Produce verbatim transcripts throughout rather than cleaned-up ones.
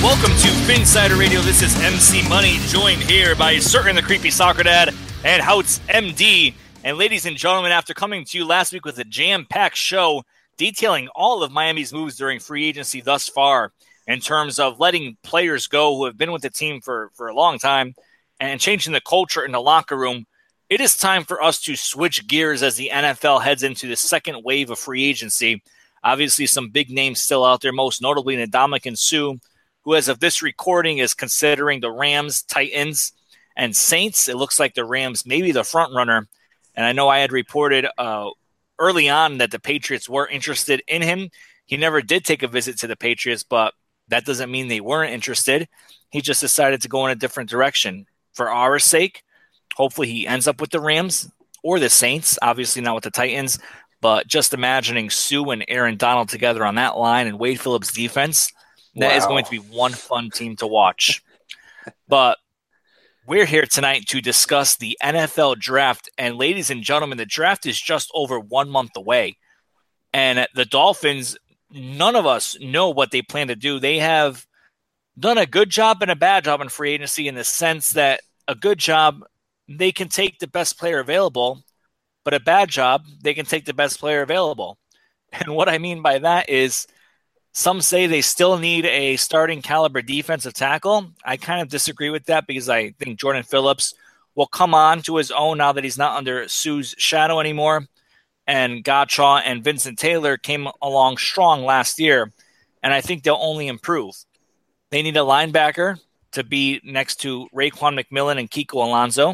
Welcome to Phinsider Radio. This is M C Money, joined here by Certain the Creepy Soccer Dad and Houts M D. And ladies and gentlemen, after coming to you last week with a jam-packed show detailing all of Miami's moves during free agency thus far in terms of letting players go who have been with the team for, for a long time and changing the culture in the locker room, it is time for us to switch gears as the N F L heads into the second wave of free agency. Obviously, some big names still out there, most notably Ndamukong Suh, who as of this recording is considering the Rams, Titans, and Saints. It looks like the Rams may be the front runner. And I know I had reported uh, early on that the Patriots were interested in him. He never did take a visit to the Patriots, but that doesn't mean they weren't interested. He just decided to go in a different direction. For our sake, hopefully he ends up with the Rams or the Saints, obviously not with the Titans. But just imagining Suh and Aaron Donald together on that line and Wade Phillips' defense, that wow. is going to be one fun team to watch. But we're here tonight to discuss the N F L draft. And ladies and gentlemen, the draft is just over one month away. And the Dolphins, none of us know what they plan to do. They have done a good job and a bad job in free agency in the sense that a good job, they can take the best player available, but a bad job, they can take the best player available. And what I mean by that is some say they still need a starting caliber defensive tackle. I kind of disagree with that because I think Jordan Phillips will come on to his own now that he's not under Suh's shadow anymore. And Gottschall and Vincent Taylor came along strong last year, and I think they'll only improve. They need a linebacker to be next to Raekwon McMillan and Kiko Alonso.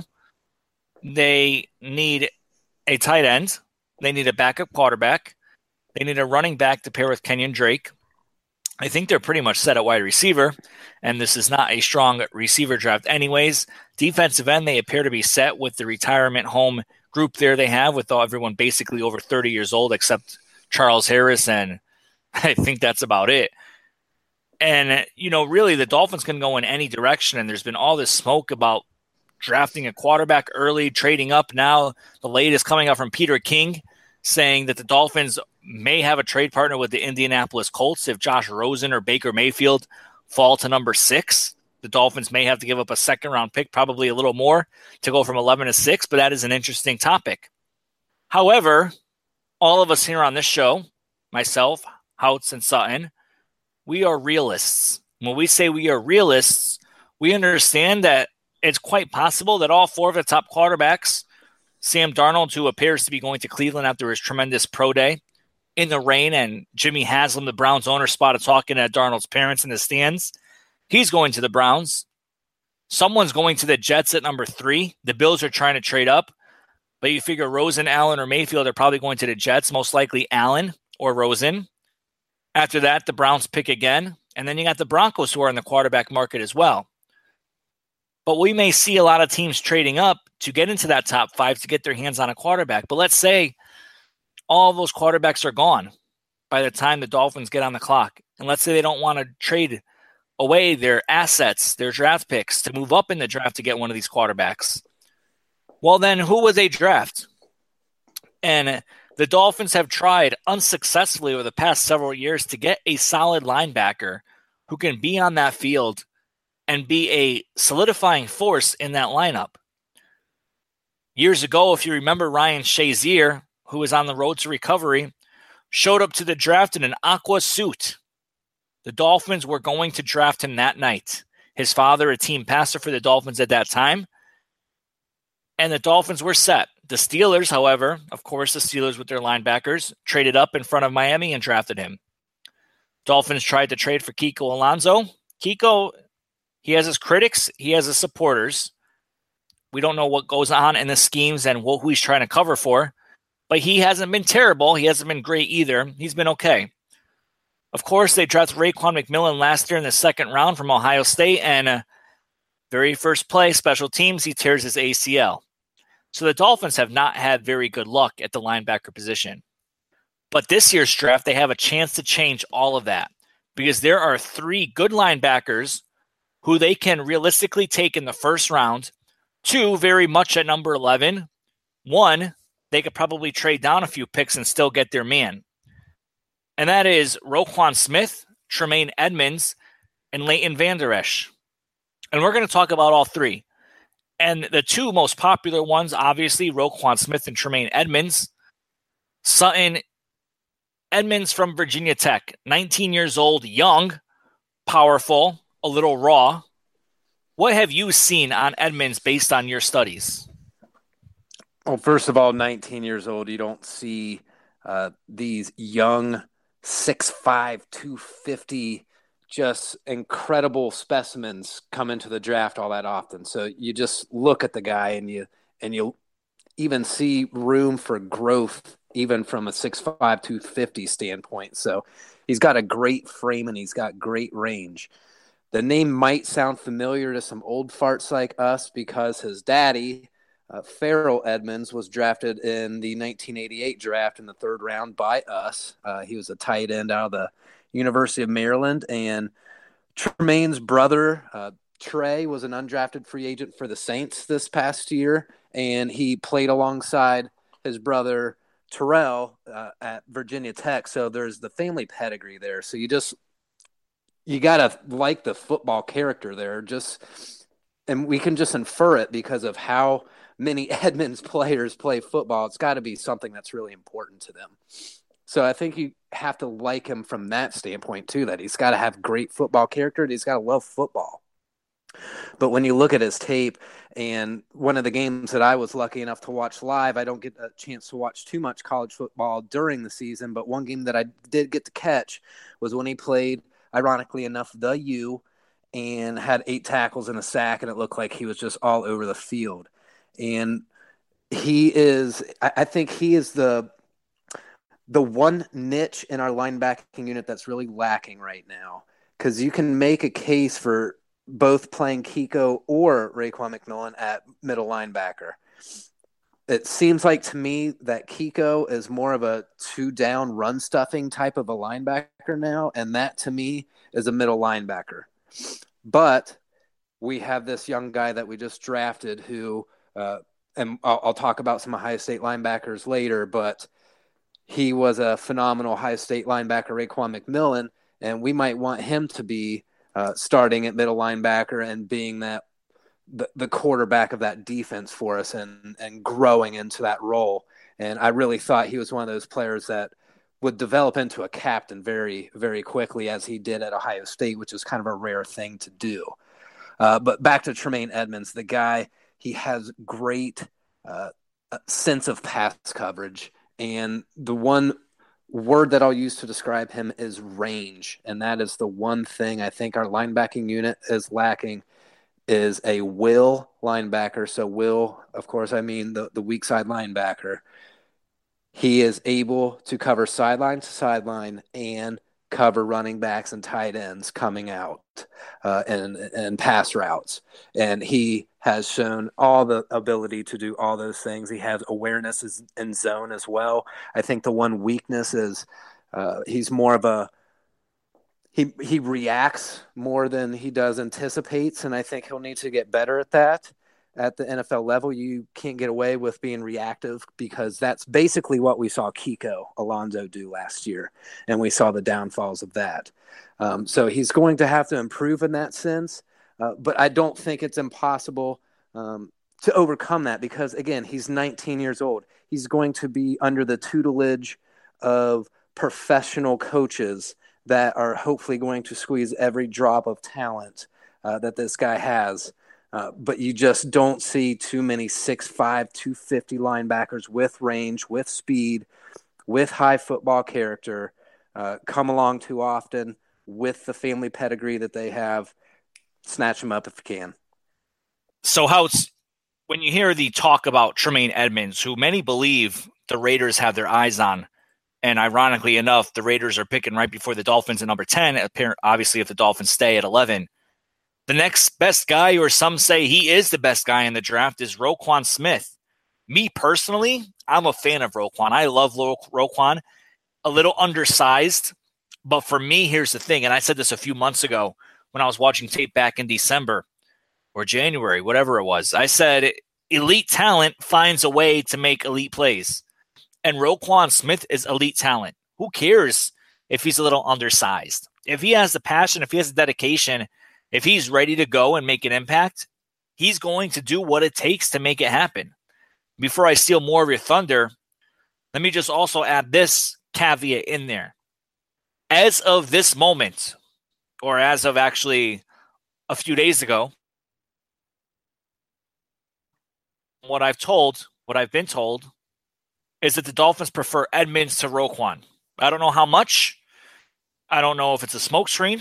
They need a tight end. They need a backup quarterback. They need a running back to pair with Kenyon Drake. I think they're pretty much set at wide receiver, and this is not a strong receiver draft anyways. Defensive end, they appear to be set with the retirement home group there they have with everyone basically over thirty years old except Charles Harris, and I think that's about it. And, you know, really the Dolphins can go in any direction, and there's been all this smoke about drafting a quarterback early, trading up now. The latest coming out from Peter King saying that the Dolphins may have a trade partner with the Indianapolis Colts if Josh Rosen or Baker Mayfield fall to number six. The Dolphins may have to give up a second-round pick, probably a little more, to go from eleven to six, but that is an interesting topic. However, all of us here on this show, myself, Houts, and Sutton, we are realists. When we say we are realists, we understand that it's quite possible that all four of the top quarterbacks, Sam Darnold, who appears to be going to Cleveland after his tremendous pro day in the rain, and Jimmy Haslam, the Browns owner, spotted talking at Darnold's parents in the stands. He's going to the Browns. Someone's going to the Jets at number three. The Bills are trying to trade up, but you figure Rosen, Allen, or Mayfield are probably going to the Jets, most likely Allen or Rosen. After that, the Browns pick again, and then you got the Broncos who are in the quarterback market as well. But we may see a lot of teams trading up to get into that top five to get their hands on a quarterback. But let's say all of those quarterbacks are gone by the time the Dolphins get on the clock. And let's say they don't want to trade away their assets, their draft picks, to move up in the draft to get one of these quarterbacks. Well, then who would they draft? And the Dolphins have tried unsuccessfully over the past several years to get a solid linebacker who can be on that field and be a solidifying force in that lineup. Years ago, if you remember, Ryan Shazier, who was on the road to recovery, showed up to the draft in an aqua suit. The Dolphins were going to draft him that night. His father, a team passer for the Dolphins at that time, and the Dolphins were set. The Steelers, however, of course, the Steelers with their linebackers, traded up in front of Miami and drafted him. Dolphins tried to trade for Kiko Alonso. Kiko, he has his critics, he has his supporters. We don't know what goes on in the schemes and who he's trying to cover for, but he hasn't been terrible. He hasn't been great either. He's been okay. Of course, they drafted Raekwon McMillan last year in the second round from Ohio State, and uh, very first play, special teams, he tears his A C L. So the Dolphins have not had very good luck at the linebacker position. But this year's draft, they have a chance to change all of that because there are three good linebackers who they can realistically take in the first round, two very much at number eleven, one, they could probably trade down a few picks and still get their man. And that is Roquan Smith, Tremaine Edmonds, and Leighton Vander Esch. And we're going to talk about all three. And the two most popular ones, obviously, Roquan Smith and Tremaine Edmunds. Sutton Edmunds from Virginia Tech, nineteen years old, young, powerful, a little raw. What have you seen on Edmunds based on your studies? Well, first of all, nineteen years old, you don't see uh, these young six five, two fifty, just incredible specimens come into the draft all that often. So you just look at the guy and you and you even see room for growth even from a six five, two fifty standpoint. So he's got a great frame and he's got great range. The name might sound familiar to some old farts like us because his daddy, uh, Farrell Edmunds, was drafted in the nineteen eighty-eight draft in the third round by us. Uh, he was a tight end out of the University of Maryland. And Tremaine's brother, uh, Trey, was an undrafted free agent for the Saints this past year, and he played alongside his brother Terrell uh, at Virginia Tech. So there's the family pedigree there. So you just you gotta like the football character there. Just and we can just infer it because of how many Edmunds players play football. It's got to be something that's really important to them. So I think you have to like him from that standpoint too, that he's got to have great football character and he's got to love football. But when you look at his tape, and one of the games that I was lucky enough to watch live, I don't get a chance to watch too much college football during the season, but one game that I did get to catch was when he played, ironically enough, the U, and had eight tackles and a sack, and it looked like he was just all over the field. And he is, I think he is the the one niche in our linebacking unit that's really lacking right now, because you can make a case for both playing Kiko or Raekwon McMillan at middle linebacker. It seems like to me that Kiko is more of a two-down run-stuffing type of a linebacker now, and that to me is a middle linebacker. But we have this young guy that we just drafted who, uh, and I'll, I'll talk about some Ohio State linebackers later, but he was a phenomenal Ohio State linebacker, Raekwon McMillan, and we might want him to be uh, starting at middle linebacker and being that the, the quarterback of that defense for us and, and growing into that role. And I really thought he was one of those players that would develop into a captain very, very quickly, as he did at Ohio State, which is kind of a rare thing to do. Uh, but back to Tremaine Edmunds, the guy, he has great uh, sense of pass coverage. And the one word that I'll use to describe him is range. And that is the one thing I think our linebacking unit is lacking, is a will linebacker. So will, of course, I mean the, the weak side linebacker. He is able to cover sideline to sideline and cover running backs and tight ends coming out uh, and, and pass routes. And he has shown all the ability to do all those things. He has awareness in zone as well. I think the one weakness is uh, he's more of a he he reacts more than he does anticipates, and I think he'll need to get better at that. At the N F L level, you can't get away with being reactive, because that's basically what we saw Kiko Alonso do last year, and we saw the downfalls of that. Um, so he's going to have to improve in that sense, uh, but I don't think it's impossible um, to overcome that, because, again, he's nineteen years old. He's going to be under the tutelage of professional coaches that are hopefully going to squeeze every drop of talent uh, that this guy has. Uh, but you just don't see too many six five, two fifty linebackers with range, with speed, with high football character uh, come along too often with the family pedigree that they have. Snatch them up if you can. So, Houts, when you hear the talk about Tremaine Edmunds, who many believe the Raiders have their eyes on, and ironically enough, the Raiders are picking right before the Dolphins at number ten, obviously if the Dolphins stay at eleven. The next best guy, or some say he is the best guy in the draft, is Roquan Smith. Me personally, I'm a fan of Roquan. I love Ro- Roquan. A little undersized, but for me, here's the thing, and I said this a few months ago when I was watching tape back in December or January, whatever it was. I said elite talent finds a way to make elite plays, and Roquan Smith is elite talent. Who cares if he's a little undersized? If he has the passion, if he has the dedication, if he's ready to go and make an impact, he's going to do what it takes to make it happen. Before I steal more of your thunder, let me just also add this caveat in there. As of this moment, or as of actually a few days ago, what I've told, what I've been told, is that the Dolphins prefer Edmonds to Roquan. I don't know how much. I don't know if it's a smoke screen,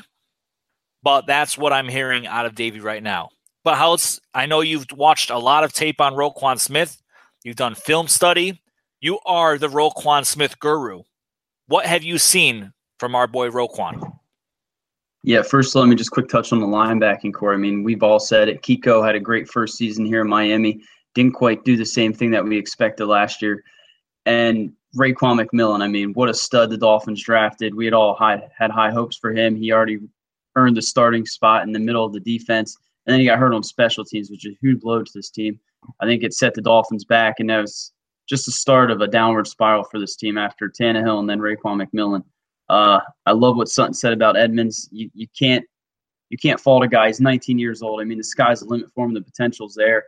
but that's what I'm hearing out of Davey right now. But Houtz, I know you've watched a lot of tape on Roquan Smith. You've done film study. You are the Roquan Smith guru. What have you seen from our boy Roquan? Yeah, first let me just quick touch on the linebacking core. I mean, we've all said it. Kiko had a great first season here in Miami. Didn't quite do the same thing that we expected last year. And Raekwon McMillan, I mean, what a stud the Dolphins drafted. We had all high, had high hopes for him. He already earned the starting spot in the middle of the defense. And then he got hurt on special teams, which is a huge blow to this team. I think it set the Dolphins back, and that was just the start of a downward spiral for this team after Tannehill and then Raekwon McMillan. Uh, I love what Sutton said about Edmonds. You, you can't you can't fault a guy. He's nineteen years old. I mean, the sky's the limit for him. The potential's there.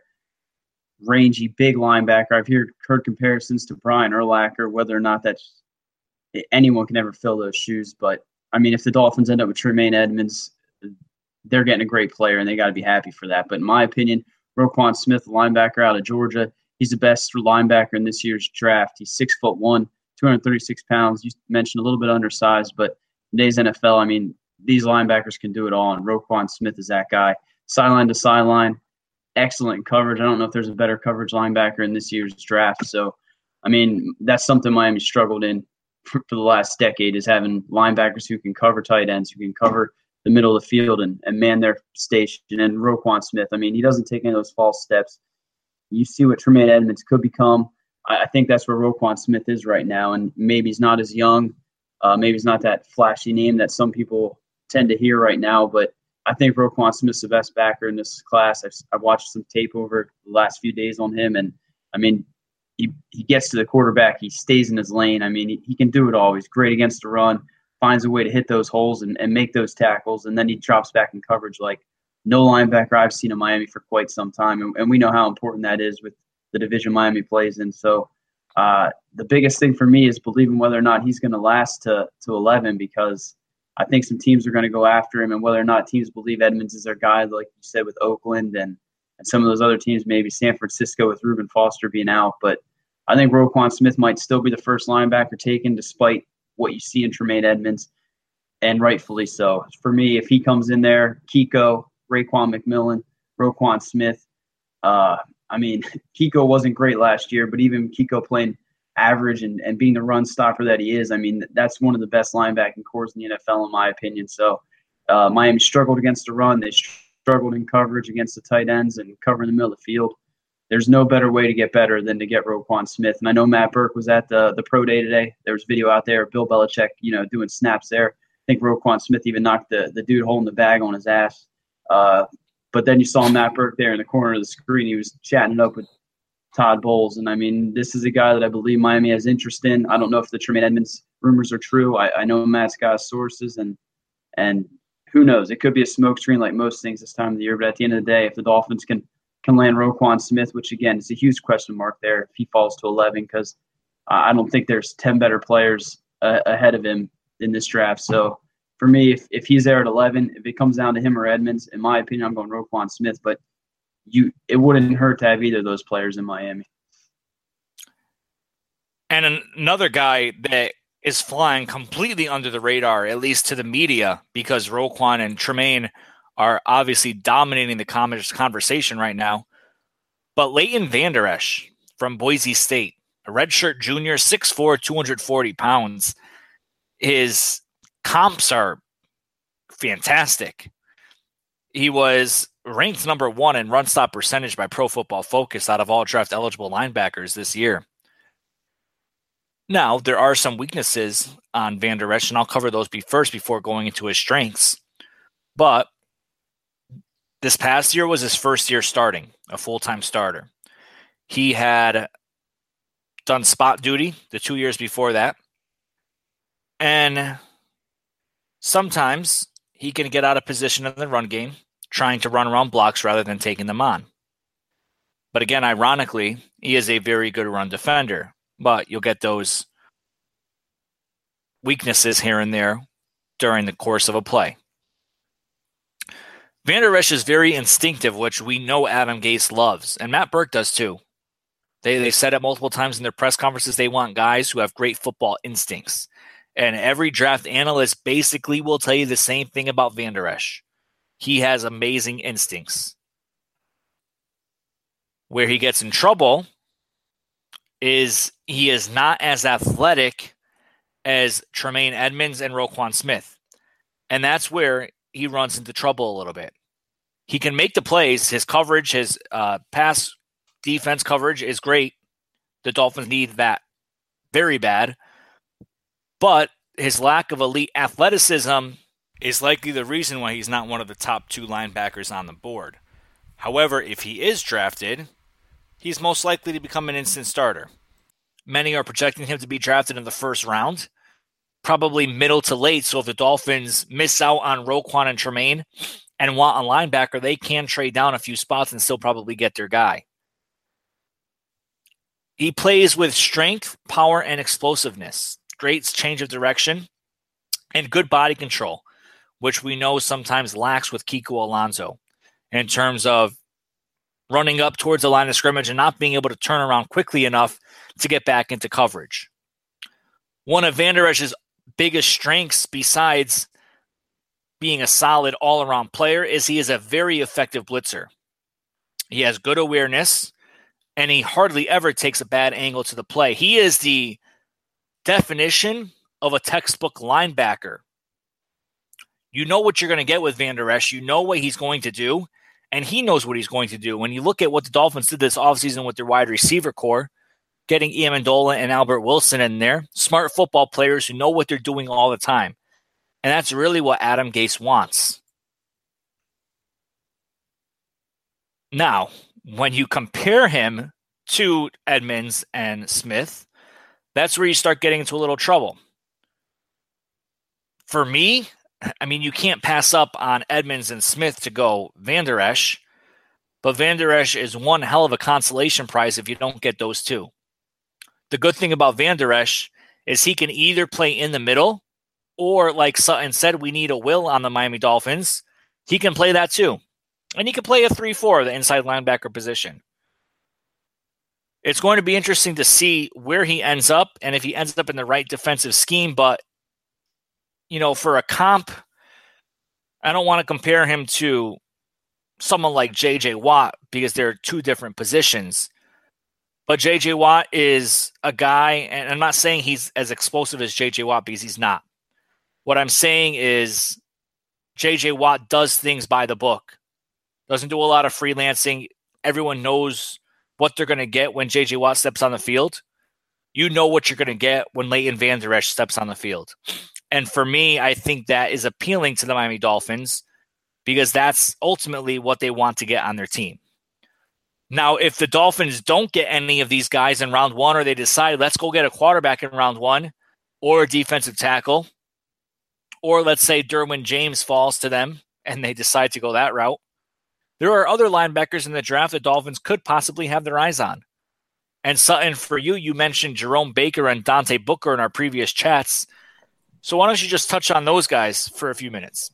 Rangy, big linebacker. I've heard, heard comparisons to Brian Urlacher, whether or not that's anyone can ever fill those shoes. But, I mean, if the Dolphins end up with Tremaine Edmonds, they're getting a great player, and they got to be happy for that. But in my opinion, Roquan Smith, linebacker out of Georgia, he's the best linebacker in this year's draft. He's six foot one, two hundred thirty-six pounds. You mentioned a little bit undersized, but in today's N F L, I mean, these linebackers can do it all, and Roquan Smith is that guy. Sideline to sideline, excellent coverage. I don't know if there's a better coverage linebacker in this year's draft. So, I mean, that's something Miami struggled in for, for the last decade, is having linebackers who can cover tight ends, who can cover the middle of the field and, and man their station. And Roquan Smith, I mean, he doesn't take any of those false steps. You see what Tremaine Edmonds could become. I, I think that's where Roquan Smith is right now. And maybe he's not as young. Uh, maybe he's not that flashy name that some people tend to hear right now. But I think Roquan Smith's the best backer in this class. I've, I've watched some tape over the last few days on him. And, I mean, he, he gets to the quarterback. He stays in his lane. I mean, he, he can do it all. He's great against the run. Finds a way to hit those holes and, and make those tackles, and then he drops back in coverage like no linebacker I've seen in Miami for quite some time, and, and we know how important that is with the division Miami plays in. So uh, the biggest thing for me is believing whether or not he's going to last to to eleven, because I think some teams are going to go after him, and whether or not teams believe Edmonds is their guy, like you said, with Oakland and, and some of those other teams, maybe San Francisco with Reuben Foster being out. But I think Roquan Smith might still be the first linebacker taken despite what you see in Tremaine Edmonds, and rightfully so. For me, if he comes in there, Kiko, Raekwon McMillan, Roquan Smith, uh, I mean, Kiko wasn't great last year, but even Kiko playing average and, and being the run stopper that he is, I mean, that's one of the best linebacking cores in the N F L, in my opinion. So uh, Miami struggled against the run. They struggled in coverage against the tight ends and covering the middle of the field. There's no better way to get better than to get Roquan Smith. And I know Matt Burke was at the the pro day today. There was video out there of Bill Belichick, you know, doing snaps there. I think Roquan Smith even knocked the, the dude holding the bag on his ass. Uh, but then you saw Matt Burke there in the corner of the screen. He was chatting it up with Todd Bowles. And, I mean, this is a guy that I believe Miami has interest in. I don't know if the Tremaine Edmonds rumors are true. I, I know Matt's got sources, and and who knows? It could be a smokescreen like most things this time of the year. But at the end of the day, if the Dolphins can – can land Roquan Smith, which, again, is a huge question mark there if he falls to eleven, because uh, I don't think there's ten better players uh, ahead of him in this draft. So for me, if, if he's there at eleven, if it comes down to him or Edmonds, in my opinion, I'm going Roquan Smith. But you, it wouldn't hurt to have either of those players in Miami. And another guy that is flying completely under the radar, at least to the media, because Roquan and Tremaine are obviously dominating the conversation right now. But Leighton Vander Esch from Boise State, a redshirt junior, six foot four, two hundred forty pounds. His comps are fantastic. He was ranked number one in run stop percentage by Pro Football Focus out of all draft eligible linebackers this year. Now, there are some weaknesses on Vander Esch, and I'll cover those be first before going into his strengths. But this past year was his first year starting, a full-time starter. He had done spot duty the two years before that. And Sometimes he can get out of position in the run game, trying to run around blocks rather than taking them on. But again, ironically, he is a very good run defender. But you'll get those weaknesses here and there during the course of a play. Vander Esch is very instinctive, which we know Adam Gase loves, and Matt Burke does too. They they said it multiple times in their press conferences. They want guys who have great football instincts. And every draft analyst basically will tell you the same thing about Vander Esch. He has amazing instincts. Where he gets in trouble is he is not as athletic as Tremaine Edmunds and Roquan Smith. And that's where he runs into trouble a little bit. He can make the plays. His coverage, his uh, pass defense coverage is great. The Dolphins need that very bad. But his lack of elite athleticism is likely the reason why he's not one of the top two linebackers on the board. However, if he is drafted, he's most likely to become an instant starter. Many are projecting him to be drafted in the first round, probably middle to late. So if the Dolphins miss out on Roquan and Tremaine and want a linebacker, they can trade down a few spots and still probably get their guy. He plays with strength, power, and explosiveness. Great change of direction and good body control, which we know sometimes lacks with Kiko Alonso in terms of running up towards the line of scrimmage and not being able to turn around quickly enough to get back into coverage. One of Vander Esch's biggest strengths, besides being a solid all-around player, is he is a very effective blitzer. He has good awareness, and he hardly ever takes a bad angle to the play. He is the definition of a textbook linebacker. You know what you're going to get with Vander Esch. You know what he's going to do, and he knows what he's going to do. When you look at what the Dolphins did this offseason with their wide receiver core, getting Amendola and Albert Wilson in there, smart football players who know what they're doing all the time. And that's really what Adam Gase wants. Now, when you compare him to Edmunds and Smith, that's where you start getting into a little trouble. For me, I mean, you can't pass up on Edmunds and Smith to go Vander Esch, but Vander Esch is one hell of a consolation prize if you don't get those two. The good thing about Vander Esch is he can either play in the middle, or like Sutton said, we need a will on the Miami Dolphins. He can play that too. And he can play a three four, the inside linebacker position. It's going to be interesting to see where he ends up and if he ends up in the right defensive scheme. But, you know, for a comp, I don't want to compare him to someone like J J Watt because they're two different positions. But J J Watt is a guy, and I'm not saying he's as explosive as J J Watt because he's not. What I'm saying is J J Watt does things by the book. Doesn't do a lot of freelancing. Everyone knows what they're going to get when J J Watt steps on the field. You know what you're going to get when Leighton Vander Esch steps on the field. And for me, I think that is appealing to the Miami Dolphins because that's ultimately what they want to get on their team. Now, if the Dolphins don't get any of these guys in round one, or they decide, let's go get a quarterback in round one, or a defensive tackle, or let's say Derwin James falls to them and they decide to go that route, there are other linebackers in the draft the Dolphins could possibly have their eyes on. And Sutton, for you, you mentioned Jerome Baker and Dante Booker in our previous chats. So why don't you just touch on those guys for a few minutes?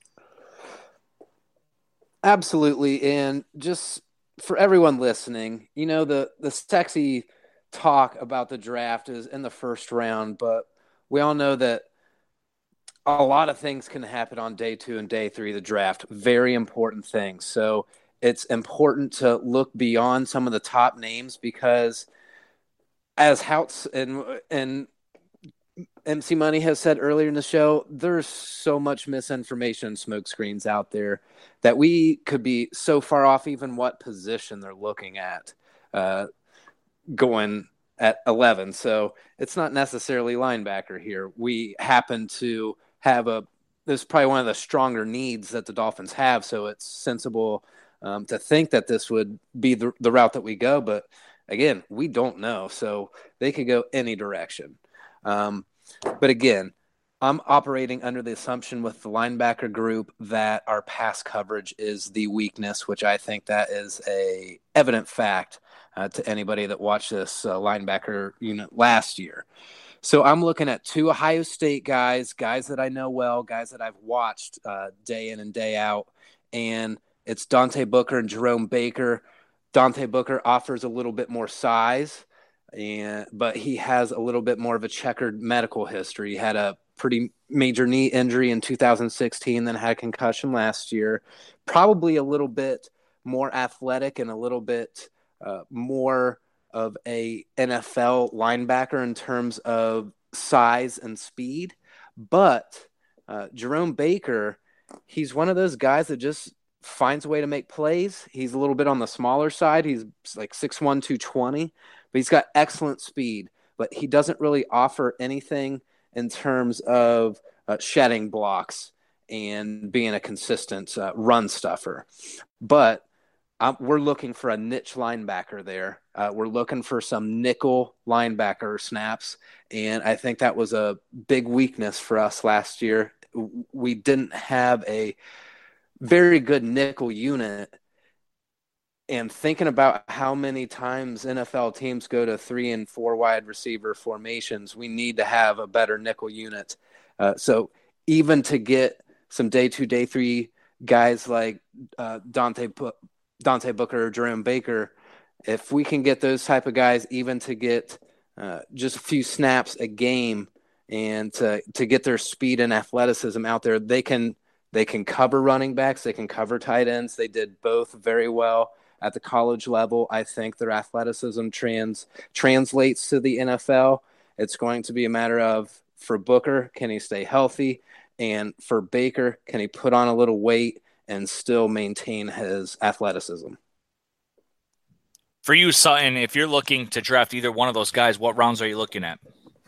Absolutely. And just for everyone listening, you know, the, the sexy talk about the draft is in the first round, but we all know that a lot of things can happen on day two and day three of the draft. Very important things. So it's important to look beyond some of the top names because as Houts and, and M C Money has said earlier in the show, there's so much misinformation and smoke screens out there that we could be so far off even what position they're looking at uh, going at eleven. So it's not necessarily linebacker here. We happen to have a – this is probably one of the stronger needs that the Dolphins have, so it's sensible um, to think that this would be the, the route that we go. But, again, we don't know, so they could go any direction. Um, but, again, I'm operating under the assumption with the linebacker group that our pass coverage is the weakness, which I think that is a evident fact uh, to anybody that watched this uh, linebacker unit last year. So I'm looking at two Ohio State guys, guys that I know well, guys that I've watched uh, day in and day out, and it's Dante Booker and Jerome Baker. Dante Booker offers a little bit more size, and but he has a little bit more of a checkered medical history. He had a pretty major knee injury in two thousand sixteen, then had a concussion last year. Probably a little bit more athletic and a little bit uh, more of a N F L linebacker in terms of size and speed. But uh, Jerome Baker, he's one of those guys that just finds a way to make plays. He's a little bit on the smaller side. He's like six one, two twenty, but he's got excellent speed. But he doesn't really offer anything in terms of uh, shedding blocks and being a consistent uh, run stuffer. But um, we're looking for a niche linebacker there. Uh, we're looking for some nickel linebacker snaps, and I think that was a big weakness for us last year. We didn't have a very good nickel unit. And thinking about how many times N F L teams go to three and four wide receiver formations, we need to have a better nickel unit. Uh, so even to get some day two, day three guys like uh, Dante Dante Booker or Jerome Baker, if we can get those type of guys, even to get uh, just a few snaps a game and to to get their speed and athleticism out there, they can they can cover running backs, they can cover tight ends. They did both very well at the college level. I think their athleticism trans translates to the N F L. It's going to be a matter of, for Booker, can he stay healthy? And for Baker, can he put on a little weight and still maintain his athleticism? For you, Sutton, if you're looking to draft either one of those guys, what rounds are you looking at?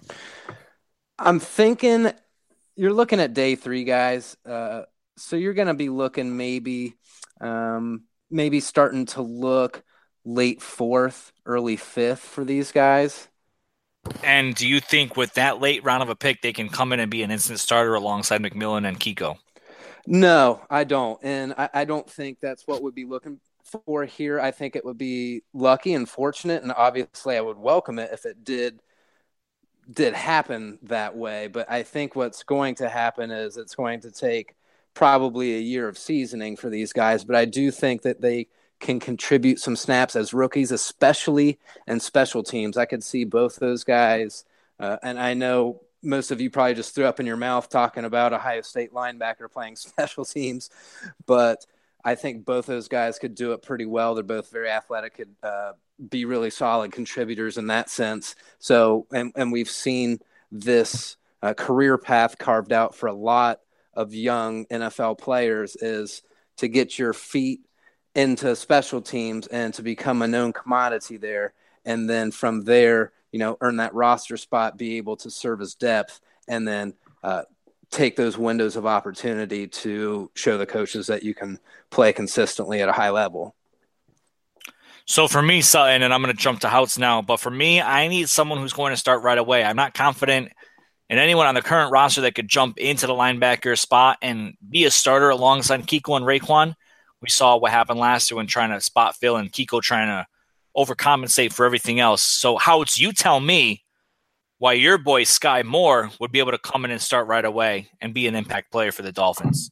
I'm thinking you're looking at day three guys. Uh, so you're going to be looking maybe um, – maybe starting to look late fourth, early fifth for these guys. And do you think with that late round of a pick, they can come in and be an instant starter alongside McMillan and Kiko? No, I don't. And I, I don't think that's what we'd be looking for here. I think it would be lucky and fortunate, and obviously I would welcome it if it did did happen that way. But I think what's going to happen is it's going to take probably a year of seasoning for these guys, but I do think that they can contribute some snaps as rookies, especially in special teams. I could see both those guys, uh, and I know most of you probably just threw up in your mouth talking about Ohio State linebacker playing special teams, but I think both those guys could do it pretty well. They're both very athletic, could uh, be really solid contributors in that sense. So, and, and we've seen this uh, career path carved out for a lot of young N F L players, is to get your feet into special teams and to become a known commodity there. And then from there, you know, earn that roster spot, be able to serve as depth, and then uh, take those windows of opportunity to show the coaches that you can play consistently at a high level. So for me, Sutton, and I'm going to jump to Houts now, but for me, I need someone who's going to start right away. I'm not confident in anyone on the current roster that could jump into the linebacker spot and be a starter alongside Kiko and Raekwon. We saw what happened last year when trying to spot fill and Kiko trying to overcompensate for everything else. So Houts, you tell me why your boy Sky Moore would be able to come in and start right away and be an impact player for the Dolphins.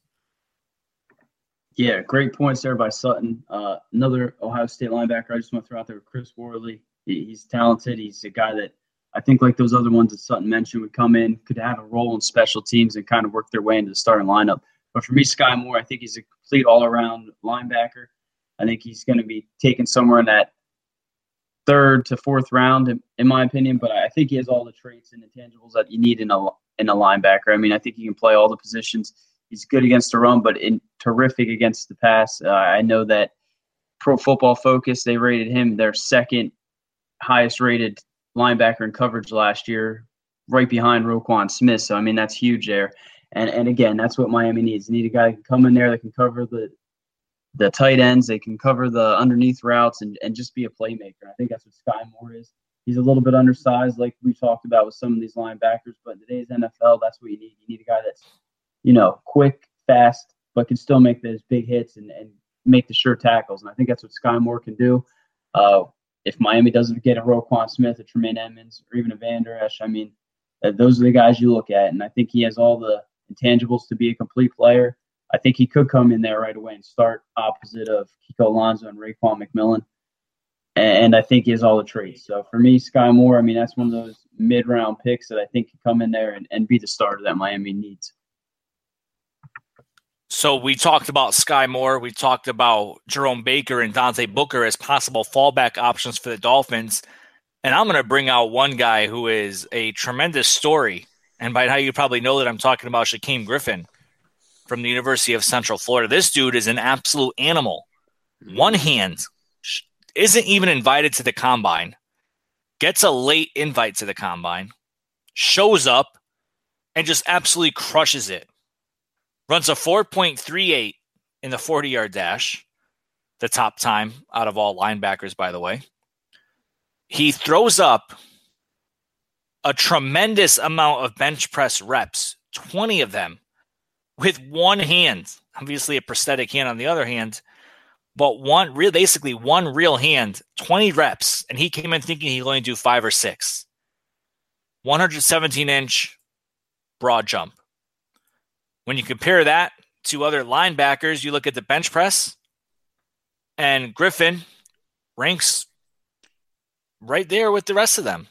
Yeah, great points there by Sutton. Uh, another Ohio State linebacker I just want to throw out there, Chris Worley. He, he's talented. He's a guy that I think, like those other ones that Sutton mentioned, would come in, could have a role in special teams and kind of work their way into the starting lineup. But for me, Sky Moore, I think he's a complete all-around linebacker. I think he's going to be taken somewhere in that third to fourth round, in, in my opinion. But I think he has all the traits and intangibles that you need in a in a linebacker. I mean, I think he can play all the positions. He's good against the run, but in, terrific against the pass. Uh, I know that Pro Football Focus, they rated him their second highest-rated linebacker in coverage last year, right behind Roquan Smith. So, I mean, that's huge there. And, and again, that's what Miami needs. They need a guy that can come in there that can cover the the tight ends. They can cover the underneath routes and, and just be a playmaker. I think that's what Sky Moore is. He's a little bit undersized, like we talked about with some of these linebackers. But in today's N F L, that's what you need. You need a guy that's, you know, quick, fast, but can still make those big hits and, and make the sure tackles. And I think that's what Sky Moore can do. Uh, if Miami doesn't get a Roquan Smith, a Tremaine Edmonds, or even a Van Der Esch, I mean, uh, those are the guys you look at. And I think he has all the intangibles to be a complete player. I think he could come in there right away and start opposite of Kiko Alonso and Raekwon McMillan. And I think he has all the traits. So for me, Sky Moore, I mean, that's one of those mid-round picks that I think can come in there and, and be the starter that Miami needs. So we talked about Sky Moore. We talked about Jerome Baker and Dante Booker as possible fallback options for the Dolphins. And I'm going to bring out one guy who is a tremendous story. And by now you probably know that I'm talking about Shaquem Griffin from the University of Central Florida. This dude is an absolute animal. One hand. Isn't even invited to the combine, gets a late invite to the combine, shows up, and just absolutely crushes it. Runs a four point three eight in the forty-yard dash, the top time out of all linebackers, by the way. He throws up a tremendous amount of bench press reps, twenty of them, with one hand. Obviously a prosthetic hand on the other hand. But one real, basically one real hand, twenty reps, and he came in thinking he'd only do five or six. one hundred seventeen inch broad jump. When you compare that to other linebackers, you look at the bench press, and Griffin ranks right there with the rest of them.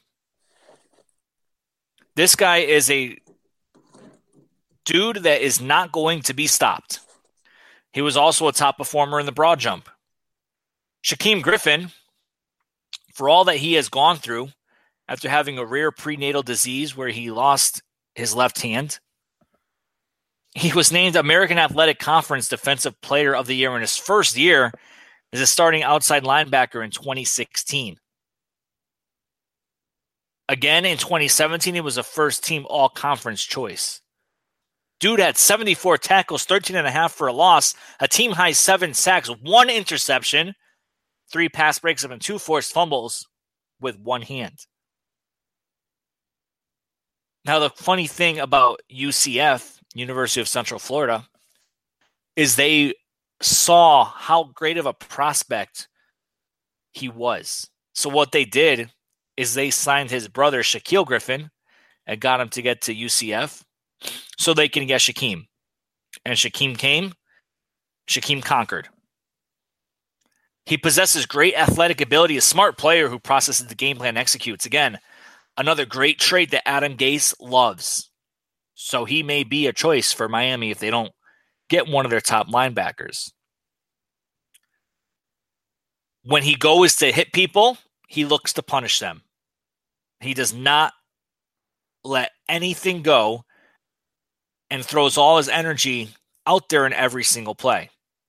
This guy is a dude that is not going to be stopped. He was also a top performer in the broad jump. Shaquem Griffin, for all that he has gone through after having a rare prenatal disease where he lost his left hand, he was named American Athletic Conference Defensive Player of the Year in his first year as a starting outside linebacker in twenty sixteen. Again, in twenty seventeen, he was a first-team all-conference choice. Dude had seventy-four tackles, thirteen and a half for a loss, a team-high seven sacks, one interception, three pass breaks, and two forced fumbles with one hand. Now, the funny thing about U C F, University of Central Florida, is they saw how great of a prospect he was. So what they did is they signed his brother, Shaquille Griffin, and got him to get to U C F so they can get Shaquem. And Shaquem came. Shaquem conquered. He possesses great athletic ability, a smart player who processes the game plan and executes. Again, another great trait that Adam Gase loves. So he may be a choice for Miami if they don't get one of their top linebackers. When he goes to hit people, he looks to punish them. He does not let anything go and throws all his energy out there in every single play.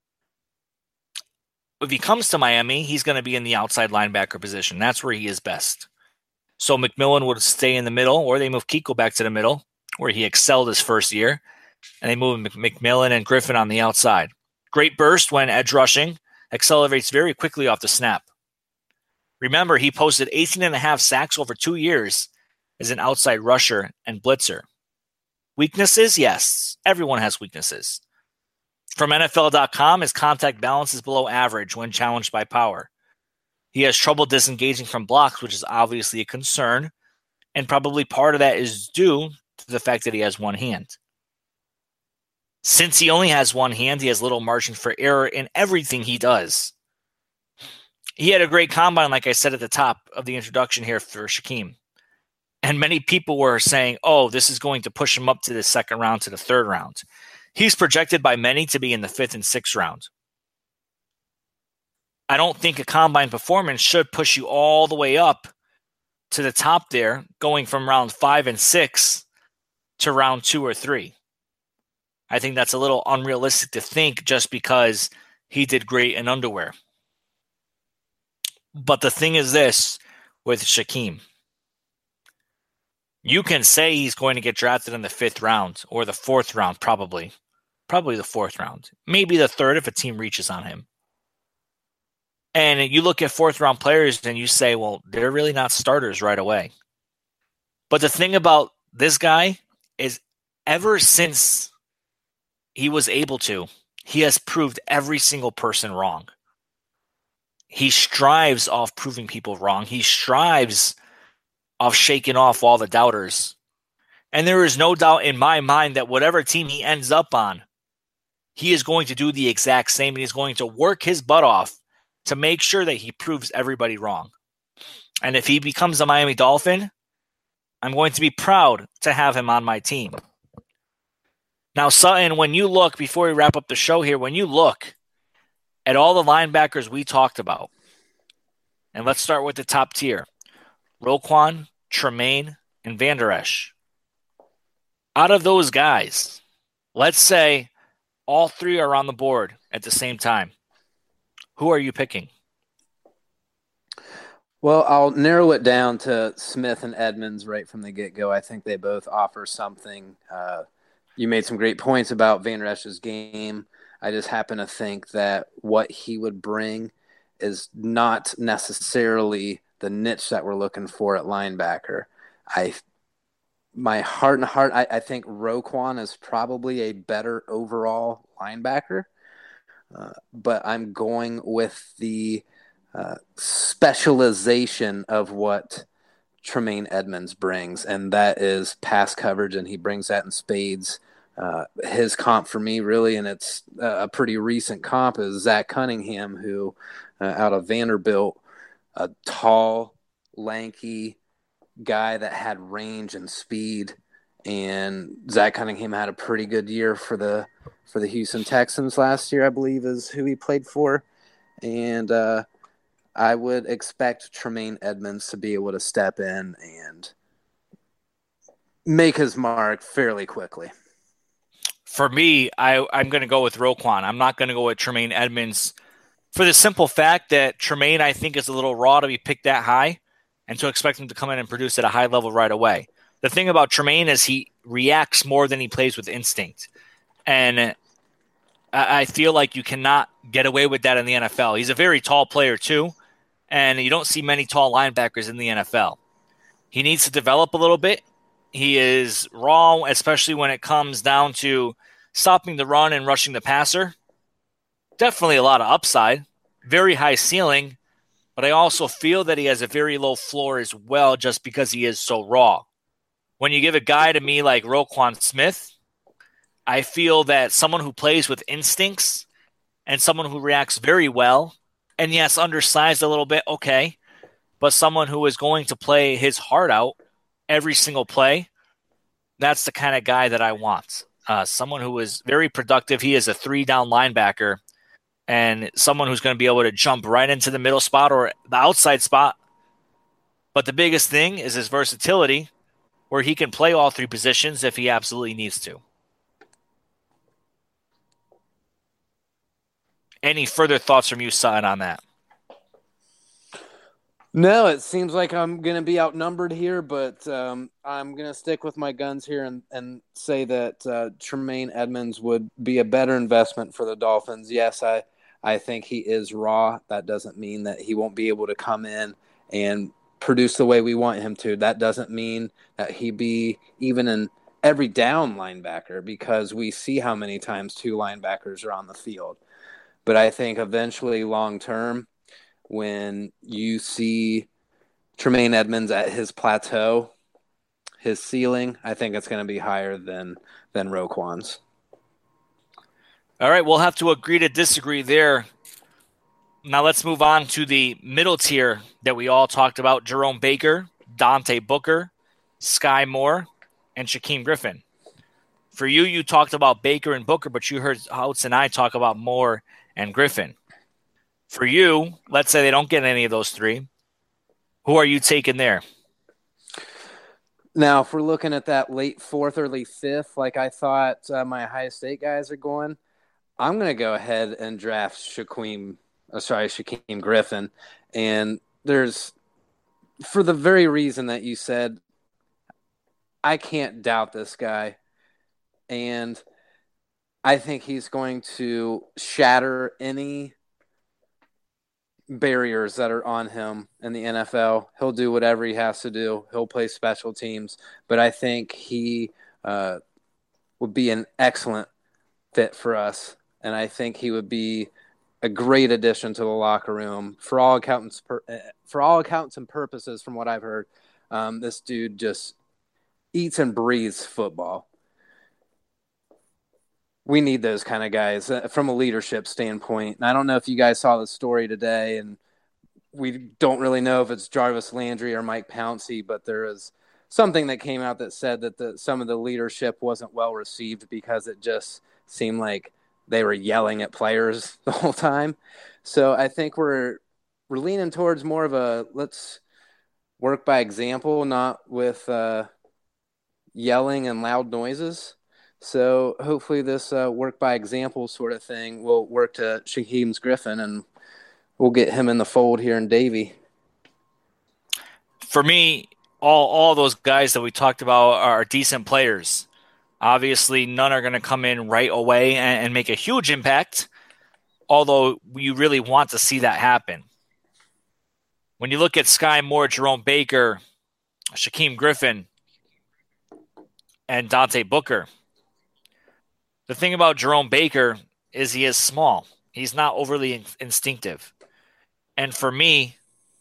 If he comes to Miami, he's going to be in the outside linebacker position. That's where he is best. So McMillan would stay in the middle, or they move Kiko back to the middle, where he excelled his first year, and they move McMillan and Griffin on the outside. Great burst when edge rushing, accelerates very quickly off the snap. Remember, he posted eighteen and a half sacks over two years as an outside rusher and blitzer. Weaknesses? Yes. Everyone has weaknesses. From N F L dot com, his contact balance is below average when challenged by power. He has trouble disengaging from blocks, which is obviously a concern, and probably part of that is due to the fact that he has one hand. Since he only has one hand, he has little margin for error in everything he does. He had a great combine, like I said at the top of the introduction here for Shaquem. And many people were saying, oh, this is going to push him up to the second round, to the third round. He's projected by many to be in the fifth and sixth round. I don't think a combine performance should push you all the way up to the top there, going from round five and six to round two or three. I think that's a little unrealistic to think just because he did great in underwear. But the thing is this with Shaquem. You can say he's going to get drafted in the fifth round or the fourth round, probably. Probably the fourth round. Maybe the third if a team reaches on him. And you look at fourth round players and you say, well, they're really not starters right away. But the thing about this guy is ever since he was able to, he has proved every single person wrong. He strives off proving people wrong. He strives off shaking off all the doubters. And there is no doubt in my mind that whatever team he ends up on, he is going to do the exact same, and he's going to work his butt off to make sure that he proves everybody wrong. And if he becomes a Miami Dolphin, I'm going to be proud to have him on my team. Now, Sutton, when you look, before we wrap up the show here, when you look at all the linebackers we talked about, and let's start with the top tier, Roquan, Tremaine, and Van Der Esch. Out of those guys, let's say all three are on the board at the same time. Who are you picking? Well, I'll narrow it down to Smith and Edmonds right from the get-go. I think they both offer something. Uh, you made some great points about Van Der Esch's game. I just happen to think that what he would bring is not necessarily the niche that we're looking for at linebacker. I, my heart and heart, I, I think Roquan is probably a better overall linebacker, uh, but I'm going with the uh, specialization of what Tremaine Edmonds brings, and that is pass coverage, and he brings that in spades. Uh, his comp for me, really, and it's a pretty recent comp, is Zach Cunningham, who uh, out of Vanderbilt, a tall, lanky guy that had range and speed, and Zach Cunningham had a pretty good year for the for the Houston Texans last year, I believe, is who he played for, and uh, I would expect Tremaine Edmonds to be able to step in and make his mark fairly quickly. For me, I, I'm going to go with Roquan. I'm not going to go with Tremaine Edmonds for the simple fact that Tremaine, I think, is a little raw to be picked that high and to expect him to come in and produce at a high level right away. The thing about Tremaine is he reacts more than he plays with instinct. And I, I feel like you cannot get away with that in the N F L. He's a very tall player, too, and you don't see many tall linebackers in the N F L. He needs to develop a little bit. He is raw, especially when it comes down to stopping the run and rushing the passer. Definitely a lot of upside, very high ceiling, but I also feel that he has a very low floor as well just because he is so raw. When you give a guy to me like Roquan Smith, I feel that someone who plays with instincts and someone who reacts very well, and yes, undersized a little bit, okay, but someone who is going to play his heart out every single play, that's the kind of guy that I want. Uh, someone who is very productive. He is a three-down linebacker, and someone who's going to be able to jump right into the middle spot or the outside spot. But the biggest thing is his versatility, where he can play all three positions if he absolutely needs to. Any further thoughts from you, Sutton, on that? No, it seems like I'm going to be outnumbered here, but um, I'm going to stick with my guns here and, and say that uh, Tremaine Edmonds would be a better investment for the Dolphins. Yes, I, I think he is raw. That doesn't mean that he won't be able to come in and produce the way we want him to. That doesn't mean that he be even an every down linebacker, because we see how many times two linebackers are on the field. But I think eventually long-term, when you see Tremaine Edmonds at his plateau, his ceiling, I think it's going to be higher than than Roquan's. All right, we'll have to agree to disagree there. Now let's move on to the middle tier that we all talked about: Jerome Baker, Dante Booker, Sky Moore, and Shaquem Griffin. For you, you talked about Baker and Booker, but you heard Houts and I talk about Moore and Griffin. For you, let's say they don't get any of those three. Who are you taking there? Now, if we're looking at that late fourth, early fifth, like I thought uh, my Ohio State guys are going, I'm going to go ahead and draft Shaquem, uh, sorry, Shaquem Griffin. And there's, for the very reason that you said, I can't doubt this guy. And I think he's going to shatter any barriers that are on him in the N F L. He'll do whatever he has to do. He'll play special teams, but I think he uh, would be an excellent fit for us, and I think he would be a great addition to the locker room. For all accountants, for all accounts and purposes, from what I've heard, um, this dude just eats and breathes football. We need those kind of guys uh, from a leadership standpoint. And I don't know if you guys saw the story today, and we don't really know if it's Jarvis Landry or Mike Pouncey, but there is something that came out that said that the, some of the leadership wasn't well received because it just seemed like they were yelling at players the whole time. So I think we're we're leaning towards more of a let's work by example, not with uh, yelling and loud noises. So hopefully this uh, work by example sort of thing will work to Shaquem's Griffin, and we'll get him in the fold here in Davie. For me, all all those guys that we talked about are decent players. Obviously, none are going to come in right away and, and make a huge impact, although you really want to see that happen. When you look at Sky Moore, Jerome Baker, Shaquem Griffin, and Dante Booker, the thing about Jerome Baker is he is small. He's not overly in- instinctive. And for me,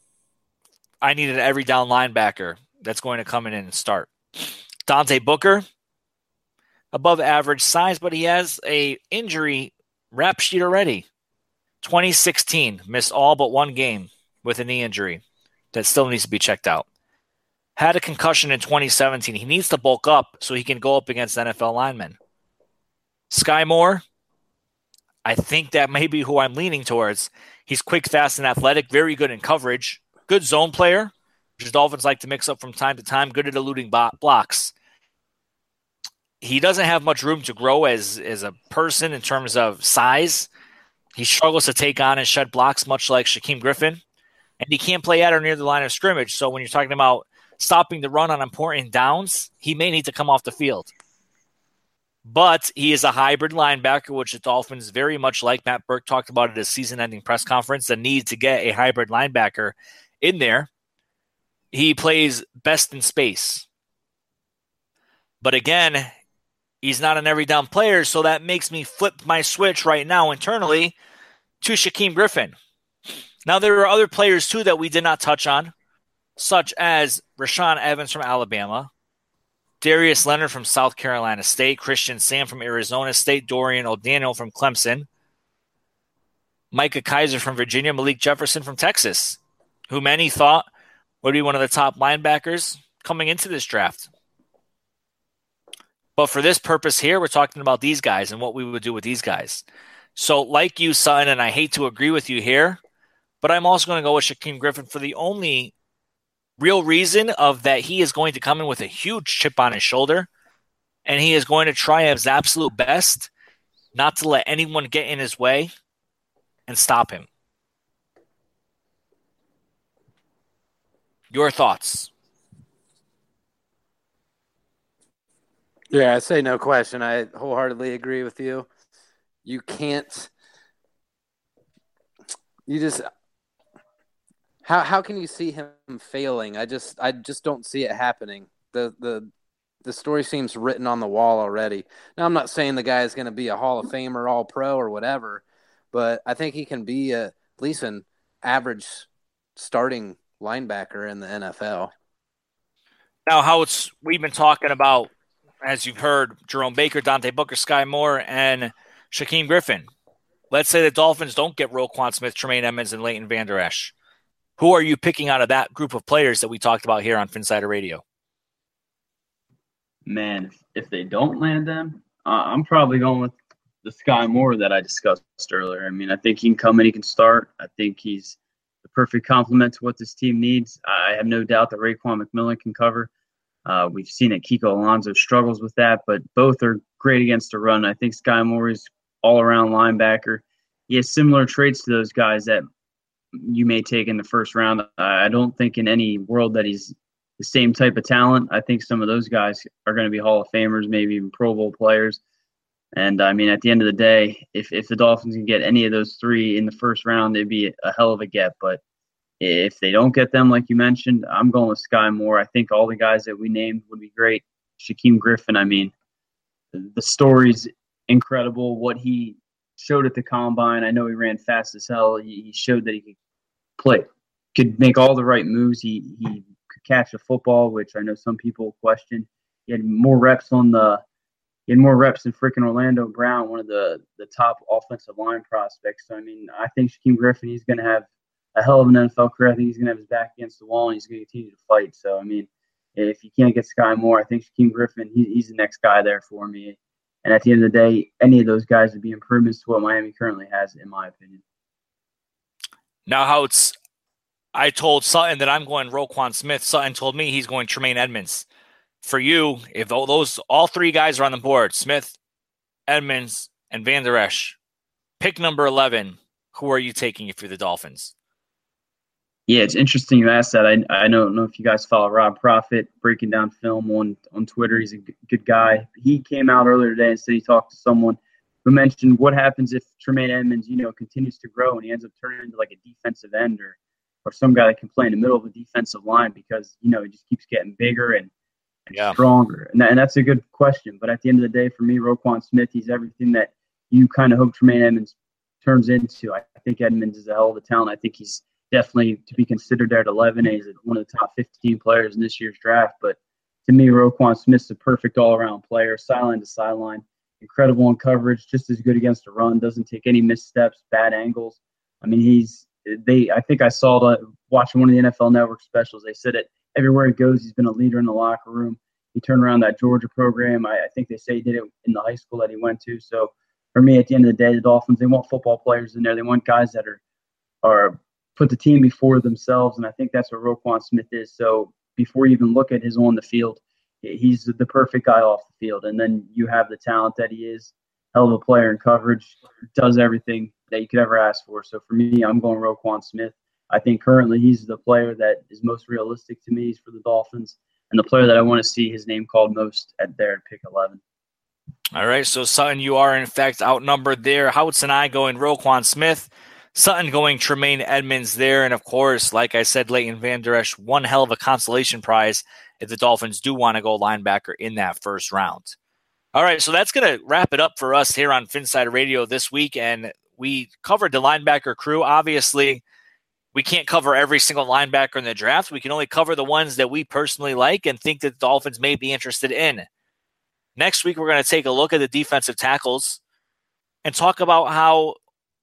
I needed an every down linebacker that's going to come in and start. Dante Booker, above average size, but he has a injury rap sheet already. twenty sixteen, missed all but one game with a knee injury that still needs to be checked out. Had a concussion in twenty seventeen. He needs to bulk up so he can go up against N F L linemen. Sky Moore, I think that may be who I'm leaning towards. He's quick, fast, and athletic, very good in coverage, good zone player, which the Dolphins like to mix up from time to time, good at eluding bo- blocks. He doesn't have much room to grow as, as a person in terms of size. He struggles to take on and shed blocks, much like Shaquem Griffin, and he can't play at or near the line of scrimmage. So when you're talking about stopping the run on important downs, he may need to come off the field. But he is a hybrid linebacker, which the Dolphins very much like. Matt Burke talked about at his season-ending press conference, the need to get a hybrid linebacker in there. He plays best in space. But again, he's not an every down player, so that makes me flip my switch right now internally to Shaquem Griffin. Now, there are other players, too, that we did not touch on, such as Rashaan Evans from Alabama, Darius Leonard from South Carolina State, Christian Sam from Arizona State, Dorian O'Daniel from Clemson, Micah Kaiser from Virginia, Malik Jefferson from Texas, who many thought would be one of the top linebackers coming into this draft. But for this purpose here, we're talking about these guys and what we would do with these guys. So like you, son, and I hate to agree with you here, but I'm also going to go with Shaquem Griffin for the only real reason of that he is going to come in with a huge chip on his shoulder, and he is going to try his absolute best not to let anyone get in his way and stop him. Your thoughts? Yeah, I say no question. I wholeheartedly agree with you. You can't – you just – How how can you see him failing? I just I just don't see it happening. The the the story seems written on the wall already. Now, I'm not saying the guy is going to be a Hall of Famer, All Pro, or whatever, but I think he can be a, at least an average starting linebacker in the N F L. Now, how it's we've been talking about, as you've heard, Jerome Baker, Dante Booker, Sky Moore, and Shaquem Griffin. Let's say the Dolphins don't get Roquan Smith, Tremaine Edmonds, and Leighton Vander Esch. Who are you picking out of that group of players that we talked about here on Finsider Radio? Man, if, if they don't land them, uh, I'm probably going with the Sky Moore that I discussed earlier. I mean, I think he can come in, he can start. I think he's the perfect complement to what this team needs. I have no doubt that Raekwon McMillan can cover. Uh, we've seen that Kiko Alonso struggles with that, but both are great against the run. I think Sky Moore is all-around linebacker. He has similar traits to those guys that you may take in the first round. I don't think in any world that he's the same type of talent. I think some of those guys are going to be Hall of Famers, maybe even Pro Bowl players. And, I mean, at the end of the day, if, if the Dolphins can get any of those three in the first round, they'd be a hell of a get. But if they don't get them, like you mentioned, I'm going with Sky Moore. I think all the guys that we named would be great. Shaquem Griffin, I mean, the story's incredible. What he showed at the Combine, I know he ran fast as hell. He, he showed that he could play, could make all the right moves. He, he could catch a football, which I know some people question. He had more reps on the He had more reps than freaking Orlando Brown, one of the, the top offensive line prospects. So, I mean, I think Shaquem Griffin, he's going to have a hell of an N F L career. I think he's going to have his back against the wall, and he's going to continue to fight. So, I mean, if you can't get Sky Moore, I think Shaquem Griffin, he, he's the next guy there for me. And at the end of the day, any of those guys would be improvements to what Miami currently has, in my opinion. Now, how it's I told Sutton that I'm going Roquan Smith. Sutton told me he's going Tremaine Edmonds. For you, if all those all three guys are on the board, Smith, Edmonds, and Van Der Esch, pick number eleven. Who are you taking if you're the Dolphins? Yeah, it's interesting you asked that. I I don't know if you guys follow Rob Profit, breaking down film on, on Twitter. He's a g- good guy. He came out earlier today and said he talked to someone who mentioned what happens if Tremaine Edmonds, you know, continues to grow and he ends up turning into like a defensive end or, or some guy that can play in the middle of a defensive line because, you know, he just keeps getting bigger and And yeah. stronger. And, that, and that's a good question. But at the end of the day, for me, Roquan Smith, he's everything that you kind of hope Tremaine Edmonds turns into. I, I think Edmonds is a hell of a talent. I think he's definitely to be considered there at eleven. He's one of the top fifteen players in this year's draft. But to me, Roquan Smith's a perfect all-around player, sideline to sideline, incredible in coverage, just as good against the run, doesn't take any missteps, bad angles. I mean, he's they. I think I saw the watching one of the N F L Network specials. They said it. Everywhere he goes, he's been a leader in the locker room. He turned around that Georgia program. I, I think they say he did it in the high school that he went to. So for me, at the end of the day, the Dolphins, they want football players in there. They want guys that are are put the team before themselves, and I think that's what Roquan Smith is. So before you even look at his on the field, he's the perfect guy off the field. And then you have the talent that he is, hell of a player in coverage, does everything that you could ever ask for. So for me, I'm going Roquan Smith. I think currently he's the player that is most realistic to me. He's for the Dolphins, and the player that I want to see his name called most at there at pick eleven. All right, so Sutton, you are in fact outnumbered there. Houts and I going Roquan Smith, Sutton going Tremaine Edmonds there, and of course, like I said, Leighton Van Der Esch, one hell of a consolation prize if the Dolphins do want to go linebacker in that first round. All right, so that's going to wrap it up for us here on Phinsider Radio this week, and we covered the linebacker crew. Obviously, we can't cover every single linebacker in the draft. We can only cover the ones that we personally like and think that the Dolphins may be interested in. Next week, we're going to take a look at the defensive tackles and talk about how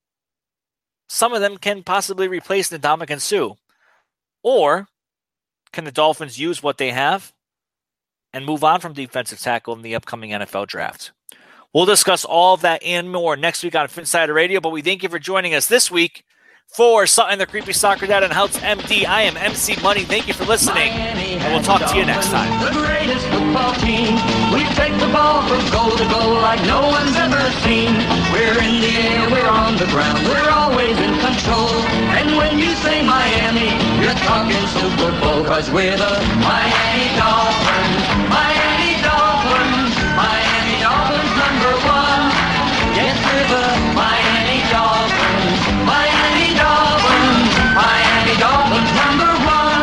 some of them can possibly replace Ndamukong Suh. Or can the Dolphins use what they have and move on from defensive tackle in the upcoming N F L draft? We'll discuss all of that and more next week on Phinsider Radio, but we thank you for joining us this week. For Sutton, the Creepy Soccer Dad, and Houts M D, I am M C Money. Thank you for listening, and we'll talk to you next time. The greatest football team. We take the ball from goal to goal like no one's ever seen. We're in the air, we're on the ground, we're always in control. And when you say Miami, you're talking Super Bowl, cause we're the Miami Dolphins. Miami Dolphins. Miami Dolphins number one. Yes, we're the Miami Dolphins. Miami Dolphins. Miami Dolphins number one.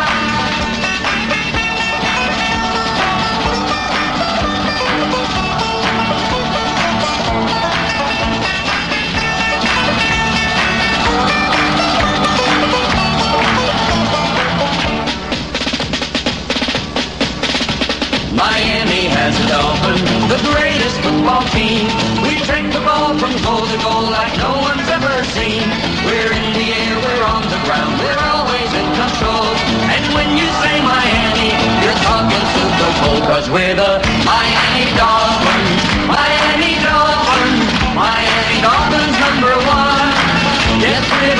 Miami has a Dolphin, the greatest football team. We take the ball from goal to goal like no one's ever seen. We're in the air, we're on the ground, we're always in control. And when you say Miami, you're talking Super Bowl, cause we're the Miami Dolphins. Miami Dolphins. Miami Dolphins number one. Yes, we're